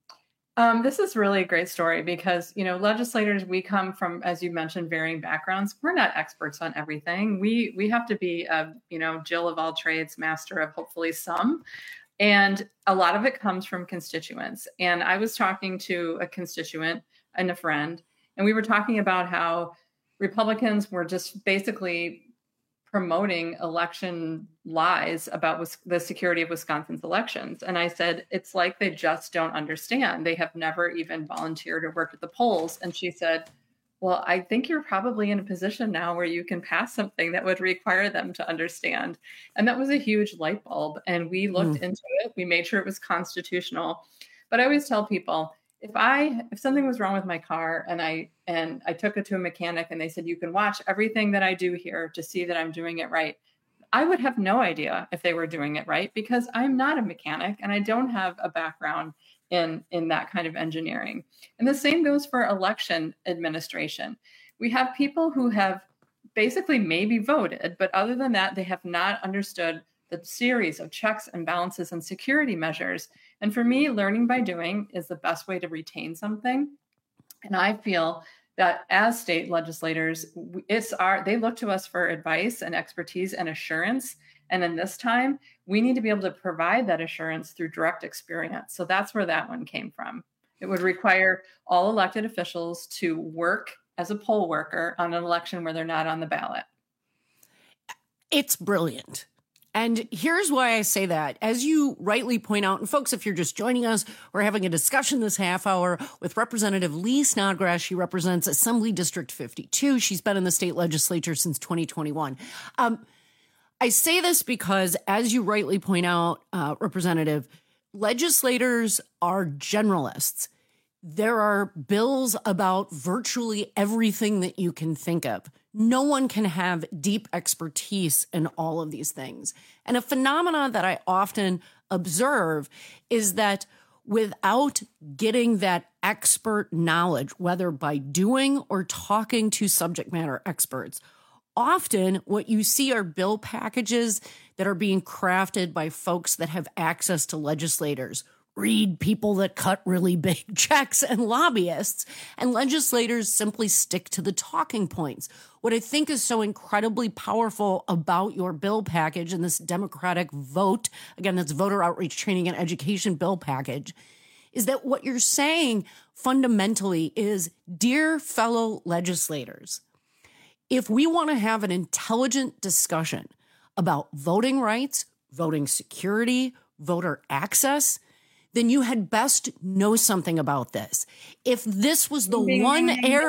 This is really a great story because, legislators, we come from, as you mentioned, varying backgrounds. We're not experts on everything. We have to be, Jill of all trades, master of hopefully some. And a lot of it comes from constituents. And I was talking to a constituent and a friend, and we were talking about how Republicans were just basically promoting election lies about the security of Wisconsin's elections. And I said, it's like they just don't understand. They have never even volunteered or worked at the polls. And she said, well, I think you're probably in a position now where you can pass something that would require them to understand. And that was a huge light bulb. And we looked into it. We made sure it was constitutional. But I always tell people, if something was wrong with my car and I took it to a mechanic and they said, you can watch everything that I do here to see that I'm doing it right, I would have no idea if they were doing it right because I'm not a mechanic and I don't have a background in that kind of engineering. And the same goes for election administration. We have people who have basically maybe voted, but other than that, they have not understood the series of checks and balances and security measures. And for me, learning by doing is the best way to retain something. And I feel that as state legislators, they look to us for advice and expertise and assurance. And in this time, we need to be able to provide that assurance through direct experience. So that's where that one came from. It would require all elected officials to work as a poll worker on an election where they're not on the ballot. It's brilliant. And here's why I say that. As you rightly point out, and folks, if you're just joining us, we're having a discussion this half hour with Representative Lee Snodgrass. She represents Assembly District 52. She's been in the state legislature since 2021. I say this because, as you rightly point out, Representative, legislators are generalists. There are bills about virtually everything that you can think of. No one can have deep expertise in all of these things. And a phenomenon that I often observe is that without getting that expert knowledge, whether by doing or talking to subject matter experts, often what you see are bill packages that are being crafted by folks that have access to legislators. Read people that cut really big checks and lobbyists, and legislators simply stick to the talking points. What I think is so incredibly powerful about your bill package and this Democratic vote, again, that's voter outreach, training, and education bill package, is that what you're saying fundamentally is, dear fellow legislators, if we want to have an intelligent discussion about voting rights, voting security, voter access, then you had best know something about this. If this was the one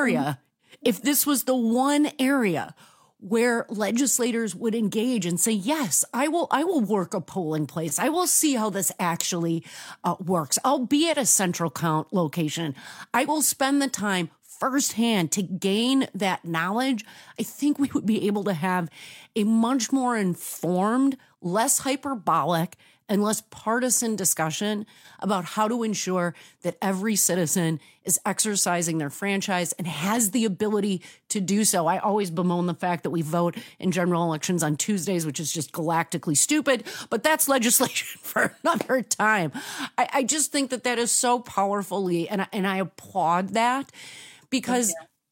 area where legislators would engage and say, yes, I will work a polling place. I will see how this actually works. I'll be at a central count location. I will spend the time firsthand to gain that knowledge. I think we would be able to have a much more informed, less hyperbolic, and less partisan discussion about how to ensure that every citizen is exercising their franchise and has the ability to do so. I always bemoan the fact that we vote in general elections on Tuesdays, which is just galactically stupid, but that's legislation for another time. I just think that that is so powerfully, and I applaud that, because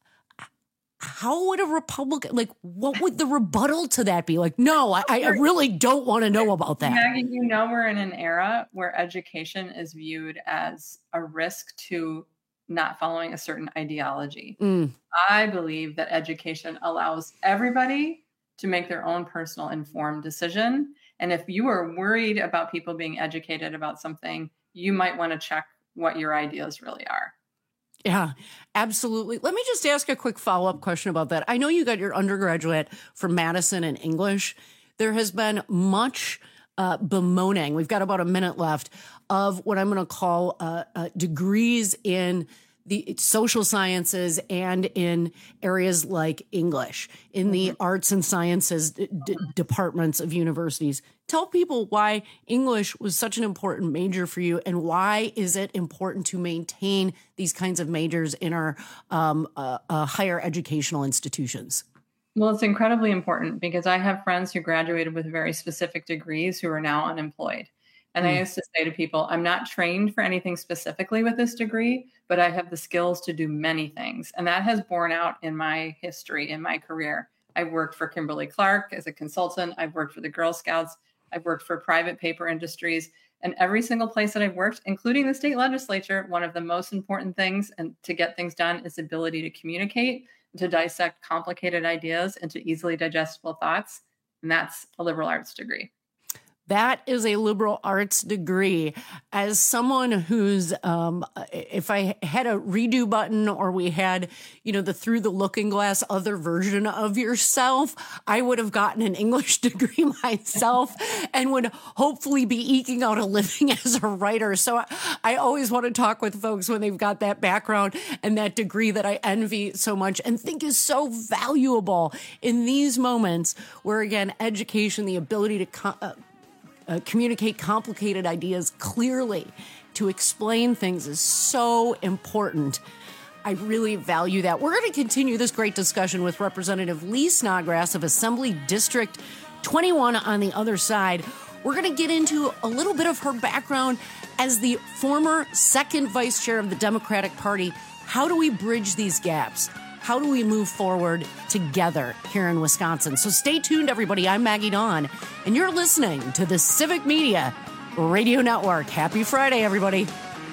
how would a Republican, like, what would the rebuttal to that be? Like, no, I really don't want to know about that. Maggie, you know, we're in an era where education is viewed as a risk to not following a certain ideology. I believe that education allows everybody to make their own personal informed decision. And if you are worried about people being educated about something, you might want to check what your ideas really are. Yeah, absolutely. Let me just ask a quick follow-up question about that. I know you got your undergraduate from Madison in English. There has been much bemoaning. We've got about a minute left of what I'm going to call degrees in the social sciences and in areas like English, in the arts and sciences departments of universities. Tell people why English was such an important major for you, and why is it important to maintain these kinds of majors in our higher educational institutions? Well, it's incredibly important because I have friends who graduated with very specific degrees who are now unemployed. And I used to say to people, I'm not trained for anything specifically with this degree, but I have the skills to do many things. And that has borne out in my history, in my career. I've worked for Kimberly-Clark as a consultant. I've worked for the Girl Scouts. I've worked for private paper industries. And every single place that I've worked, including the state legislature, one of the most important things and to get things done is ability to communicate, to dissect complicated ideas into easily digestible thoughts. And that's a liberal arts degree. That is a liberal arts degree. As someone who's, if I had a redo button or we had, the through the looking glass other version of yourself, I would have gotten an English degree myself and would hopefully be eking out a living as a writer. So I always want to talk with folks when they've got that background and that degree that I envy so much and think is so valuable in these moments where, again, education, the ability to communicate complicated ideas clearly, to explain things is so important. I really value that. We're going to continue this great discussion with Representative Lee Snodgrass of Assembly District 21 on the other side. We're going to get into a little bit of her background as the former second vice chair of the Democratic Party. How do we bridge these gaps? how do we move forward together here in Wisconsin? So stay tuned, everybody. I'm Maggie Dawn, and you're listening to the Civic Media Radio Network. Happy Friday, everybody.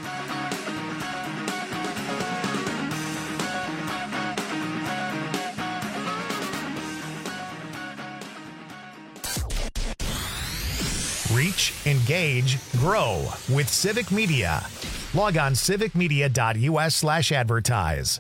Reach, engage, grow with Civic Media. Log on civicmedia.us/advertise.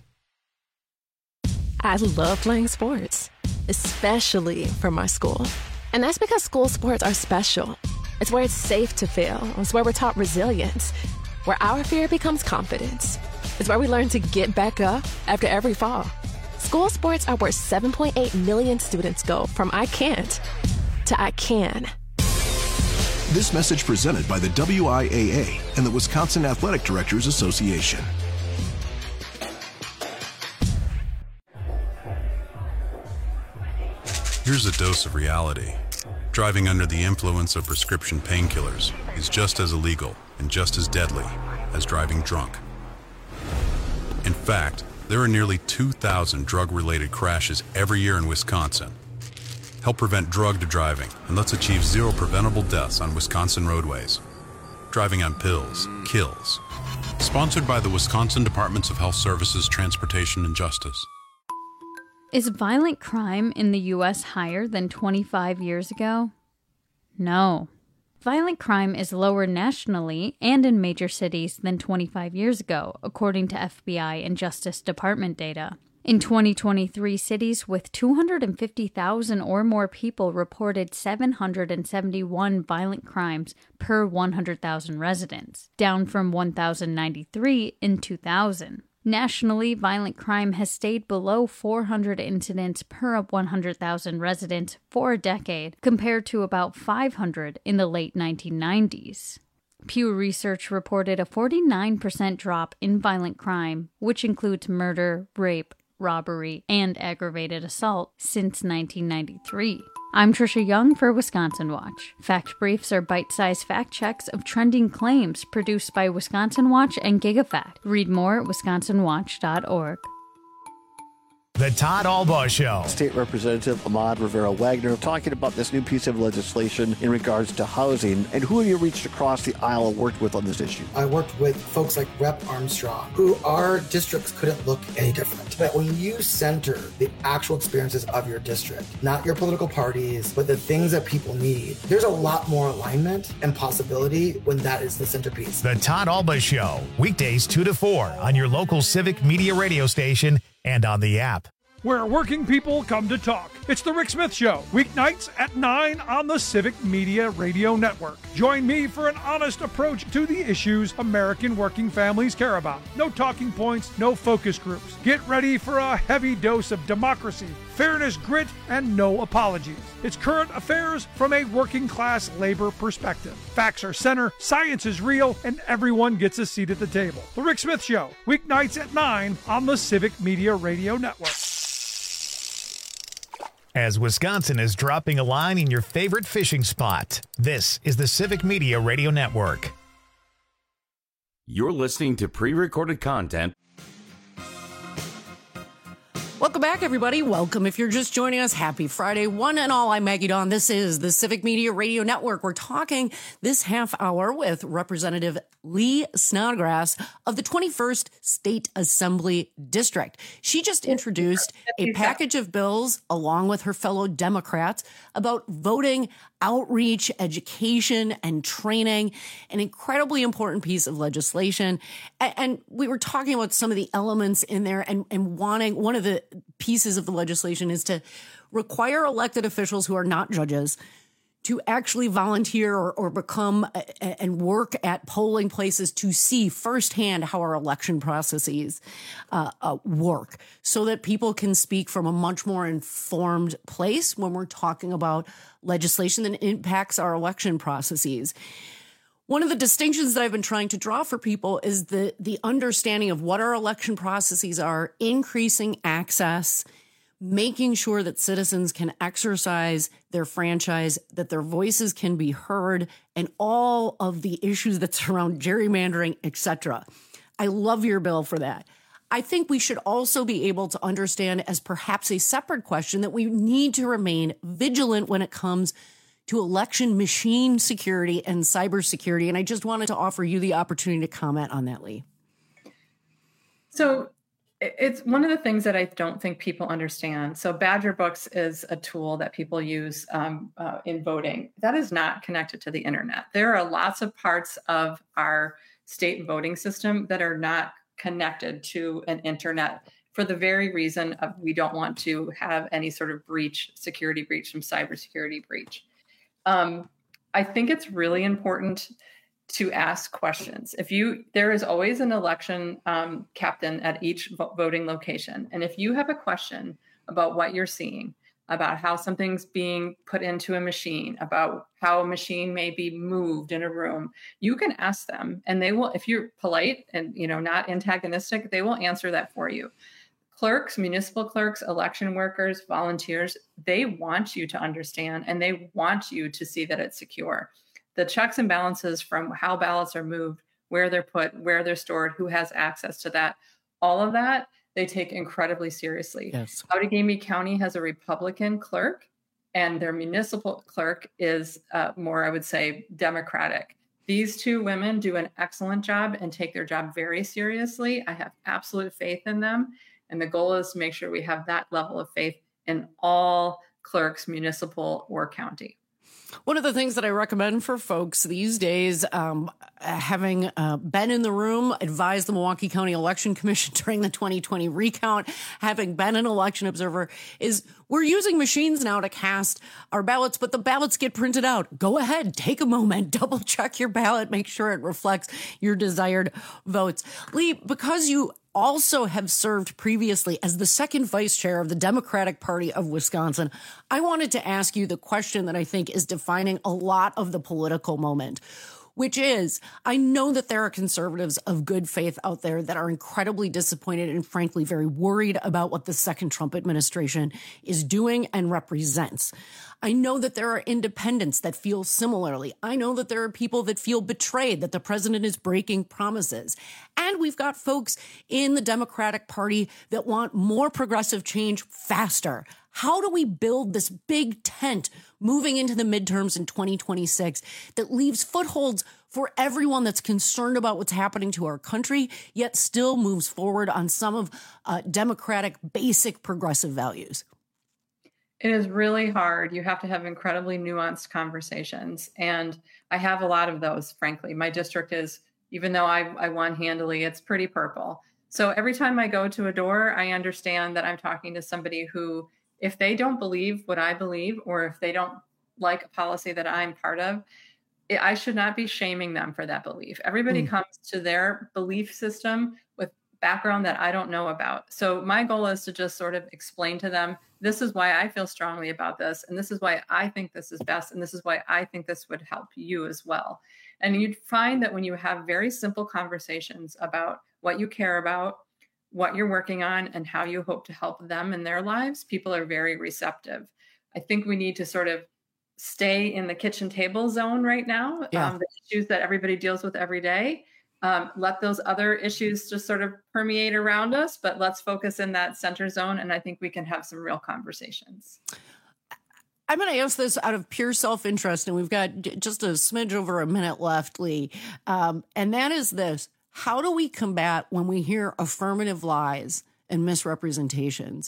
I love playing sports, especially for my school. And that's because school sports are special. It's where it's safe to fail. It's where we're taught resilience, where our fear becomes confidence. It's where we learn to get back up after every fall. School sports are where 7.8 million students go from I can't to I can. This message presented by the WIAA and the Wisconsin Athletic Directors Association. Here's a dose of reality. Driving under the influence of prescription painkillers is just as illegal and just as deadly as driving drunk. In fact, there are nearly 2,000 drug-related crashes every year in Wisconsin. Help prevent drugged driving, and let's achieve 0 preventable deaths on Wisconsin roadways. Driving on pills kills. Sponsored by the Wisconsin Departments of Health Services, Transportation, and Justice. Is violent crime in the U.S. higher than 25 years ago? No. Violent crime is lower nationally and in major cities than 25 years ago, according to FBI and Justice Department data. In 2023, cities with 250,000 or more people reported 771 violent crimes per 100,000 residents, down from 1,093 in 2000. Nationally, violent crime has stayed below 400 incidents per 100,000 residents for a decade, compared to about 500 in the late 1990s. Pew Research reported a 49% drop in violent crime, which includes murder, rape, robbery, and aggravated assault since 1993. I'm Trisha Young for Wisconsin Watch. Fact Briefs are bite-sized fact checks of trending claims produced by Wisconsin Watch and GigaFact. Read more at wisconsinwatch.org. The Todd Albaugh Show. State Representative Ahmad Rivera-Wagner talking about this new piece of legislation in regards to housing, and who have you reached across the aisle and worked with on this issue? I worked with folks like Rep. Armstrong, who our districts couldn't look any different. But when you center the actual experiences of your district, not your political parties, but the things that people need, there's a lot more alignment and possibility when that is the centerpiece. The Todd Albaugh Show, weekdays 2 to 4 on your local Civic Media radio station and on the app. Where working people come to talk. It's the Rick Smith Show, weeknights at 9 on the Civic Media Radio Network. Join me for an honest approach to the issues American working families care about. No talking points, no focus groups. Get ready for a heavy dose of democracy, fairness, grit, and no apologies. It's current affairs from a working class labor perspective. Facts are center, science is real, and everyone gets a seat at the table. The Rick Smith Show, weeknights at 9 on the Civic Media Radio Network. As Wisconsin is dropping a line in your favorite fishing spot, this is the Civic Media Radio Network. You're listening to pre-recorded content. Welcome back, everybody. Welcome if you're just joining us. Happy Friday, one and all. I'm Maggie Dawn. This is the Civic Media Radio Network. We're talking this half hour with Representative Lee Snodgrass of the 21st State Assembly District. She just introduced a package of bills along with her fellow Democrats about voting outreach, education, and training, an incredibly important piece of legislation. And we were talking about some of the elements in there and wanting, one of the pieces of the legislation is to require elected officials who are not judges to actually volunteer or become and work at polling places to see firsthand how our election processes work, so that people can speak from a much more informed place when we're talking about legislation that impacts our election processes. One of the distinctions that I've been trying to draw for people is the understanding of what our election processes are, increasing access, making sure that citizens can exercise their franchise, that their voices can be heard, and all of the issues that surround gerrymandering, etc. I love your bill for that. I think we should also be able to understand as perhaps a separate question that we need to remain vigilant when it comes to election machine security and cybersecurity. And I just wanted to offer you the opportunity to comment on that, Lee. So it's one of the things that I don't think people understand. So Badger Books is a tool that people use in voting. That is not connected to the internet. There are lots of parts of our state voting system that are not connected to an internet for the very reason of we don't want to have any sort of breach, security breach from cybersecurity breach. I think it's really important to ask questions. There is always an election captain at each voting location. And if you have a question about what you're seeing, about how something's being put into a machine, about how a machine may be moved in a room, you can ask them and they will, if you're polite and not antagonistic, they will answer that for you. Clerks, municipal clerks, election workers, volunteers, they want you to understand and they want you to see that it's secure. The checks and balances from how ballots are moved, where they're put, where they're stored, who has access to that, all of that, they take incredibly seriously. Yes. Outagamie County has a Republican clerk and their municipal clerk is more, I would say, Democratic. These two women do an excellent job and take their job very seriously. I have absolute faith in them. And the goal is to make sure we have that level of faith in all clerks, municipal or county. One of the things that I recommend for folks these days, having been in the room, advised the Milwaukee County Election Commission during the 2020 recount, having been an election observer, is we're using machines now to cast our ballots, but the ballots get printed out. Go ahead, take a moment, double check your ballot, make sure it reflects your desired votes. Lee, because you also have served previously as the second vice chair of the Democratic Party of Wisconsin, I wanted to ask you the question that I think is defining a lot of the political moment, which is, I know that there are conservatives of good faith out there that are incredibly disappointed and frankly very worried about what the second Trump administration is doing and represents. I know that there are independents that feel similarly. I know that there are people that feel betrayed that the president is breaking promises. And we've got folks in the Democratic Party that want more progressive change faster. How do we build this big tent moving into the midterms in 2026 that leaves footholds for everyone that's concerned about what's happening to our country, yet still moves forward on some of Democratic basic progressive values? It is really hard. You have to have incredibly nuanced conversations. And I have a lot of those, frankly. My district is, even though I won handily, it's pretty purple. So every time I go to a door, I understand that I'm talking to somebody who, if they don't believe what I believe, or if they don't like a policy that I'm part of, I should not be shaming them for that belief. Everybody comes to their belief system with background that I don't know about. So my goal is to just sort of explain to them, this is why I feel strongly about this, and this is why I think this is best, and this is why I think this would help you as well. And you'd find that when you have very simple conversations about what you care about, what you're working on, and how you hope to help them in their lives, people are very receptive. I think we need to sort of stay in the kitchen table zone right now, the issues that everybody deals with every day. Let those other issues just sort of permeate around us, but let's focus in that center zone. And I think we can have some real conversations. I'm going to ask this out of pure self-interest, and we've got just a smidge over a minute left, Lee. And that is this. How do we combat when we hear affirmative lies and misrepresentations?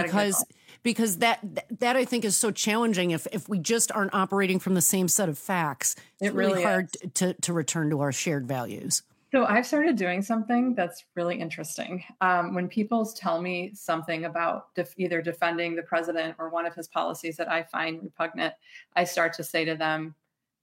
Because that I think is so challenging if we just aren't operating from the same set of facts. It's really hard to return to our shared values. So I've started doing something that's really interesting. When people tell me something about either defending the president or one of his policies that I find repugnant, I start to say to them,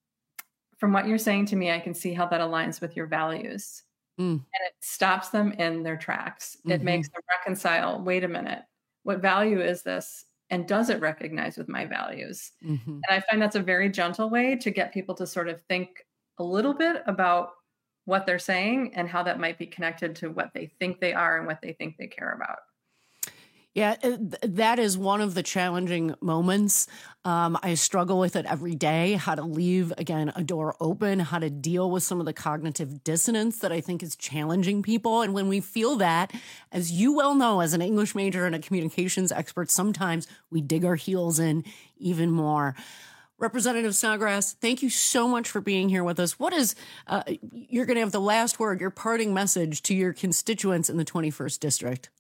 from what you're saying to me, I can see how that aligns with your values. And it stops them in their tracks. It makes them reconcile, wait a minute, what value is this? And does it recognize with my values? And I find that's a very gentle way to get people to sort of think a little bit about what they're saying and how that might be connected to what they think they are and what they think they care about. Yeah, that is one of the challenging moments. I struggle with it every day, how to leave, again, a door open, how to deal with some of the cognitive dissonance that I think is challenging people. And when we feel that, as you well know, as an English major and a communications expert, sometimes we dig our heels in even more. Representative Snodgrass, thank you so much for being here with us. What is, you're going to have the last word, your parting message to your constituents in the 21st District?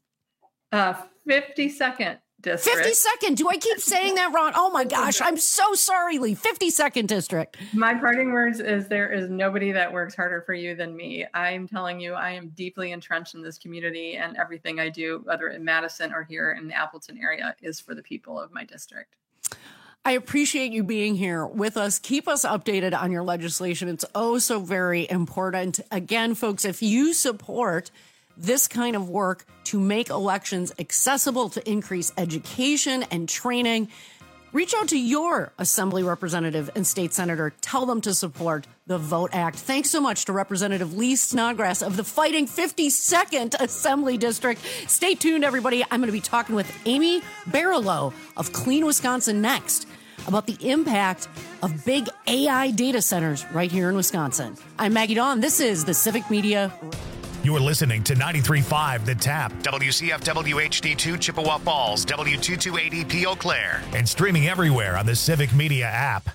52nd District. 52nd. Do I keep saying that wrong? Oh my gosh. I'm so sorry, Lee. 52nd District. My parting words is there is nobody that works harder for you than me. I'm telling you, I am deeply entrenched in this community, and everything I do, whether in Madison or here in the Appleton area, is for the people of my district. I appreciate you being here with us. Keep us updated on your legislation. It's oh so very important. Again, folks, if you support this kind of work to make elections accessible, to increase education and training, reach out to your assembly representative and state senator. Tell them to support the VOTE Act. Thanks so much to Representative Lee Snodgrass of the Fighting 52nd Assembly District. Stay tuned, everybody. I'm going to be talking with Amy Barilow of Clean Wisconsin next about the impact of big AI data centers right here in Wisconsin. I'm Maggie Dawn. This is the Civic Media. You're listening to 93.5 The Tap, WCFW HD2 Chippewa Falls, W228EP Eau Claire, and streaming everywhere on the Civic Media app.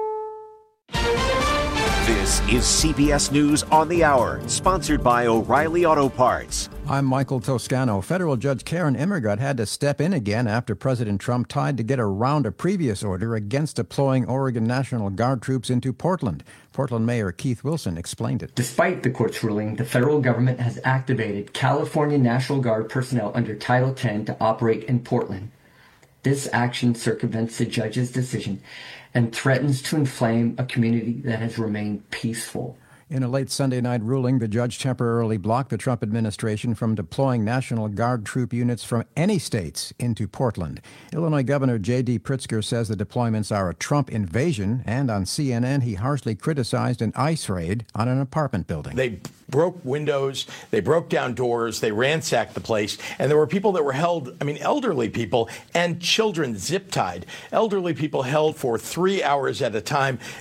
This is CBS News on the Hour, sponsored by O'Reilly Auto Parts. I'm Michael Toscano. Federal Judge Karen Immergut had to step in again after President Trump tried to get around a previous order against deploying Oregon National Guard troops into Portland. Portland Mayor Keith Wilson explained it. Despite the court's ruling, the federal government has activated California National Guard personnel under Title X to operate in Portland. This action circumvents the judge's decision and threatens to inflame a community that has remained peaceful. In a late Sunday night ruling, the judge temporarily blocked the Trump administration from deploying National Guard troop units from any states into Portland. Illinois Governor J.D. Pritzker says the deployments are a Trump invasion, and on CNN he harshly criticized an ICE raid on an apartment building. They broke windows, they broke down doors, they ransacked the place, and there were people that were held, elderly people and children zip-tied. Elderly people held for 3 hours at a time.